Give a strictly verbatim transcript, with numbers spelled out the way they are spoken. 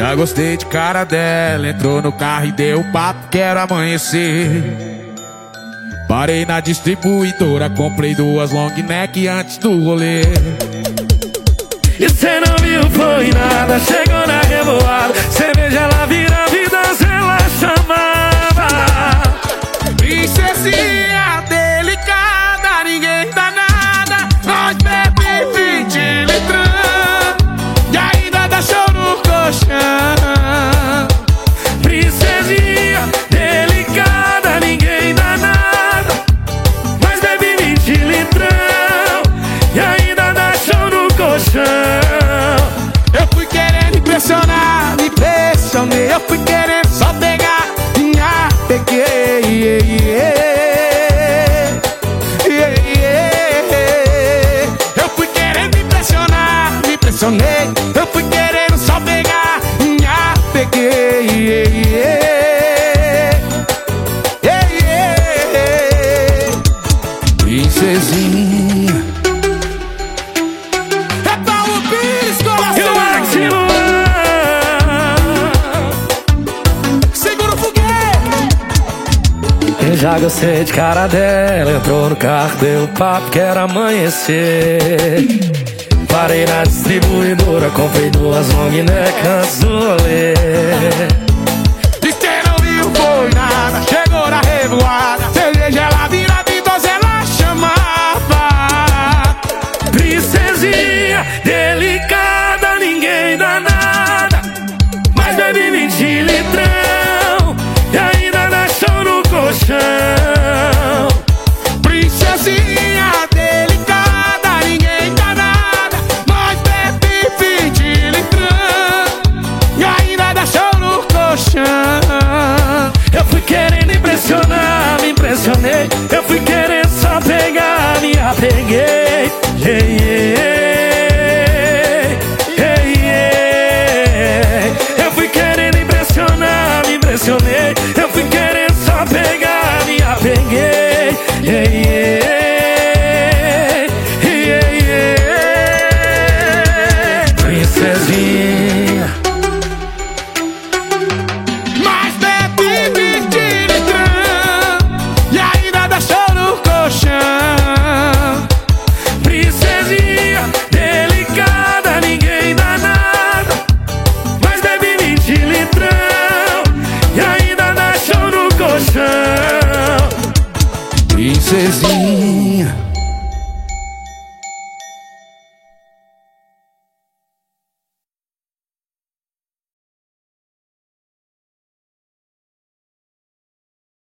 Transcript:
Já gostei de cara dela, entrou no carro e deu papo, quero amanhecer. Parei na distribuidora, comprei duas long neck antes do rolê. E cê não viu, foi nada, chegou na revoada, cerveja ela vira vida, ela chamava princesinha delicada, ninguém dá nada, nós bebe vinte litrão e ainda dá show no colchão. Princesinha delicada, ninguém dá nada, nós bebe vinte litrão e ainda dá show no colchão. Eu fui querendo impressionar, me impressionei. Eu fui querendo só pegar, minha peguei. Yeah, yeah, yeah. Eu fui querendo impressionar, me impressionei. Eu fui querendo só pegar, minha peguei. Yeah, yeah, yeah. Princesinha. Eu já gostei de cara dela, entrou no carro, deu papo, quero amanhecer. Parei na distribuidora, comprei duas long neck antes do rolê. E cê não viu, foi nada, chegou na revoada, cerveja ela vira vidosa, ela chamava princesinha delicada, ninguém dá nada, mas bebe vinte litrão e ainda dá show no colchão. Princesinha delicada, ninguém dá nada, nós bebe vinte litrão e ainda dá show no colchão. Eu fui querendo impressionar, me impressionei. Eu fui querendo só pegar, me apeguei. Yeah, yeah, yeah, yeah. Eu fui querendo impressionar, me impressionei. Eu fui querendo só pegar, me apeguei. Yeah, yeah, yeah, yeah. Princesinha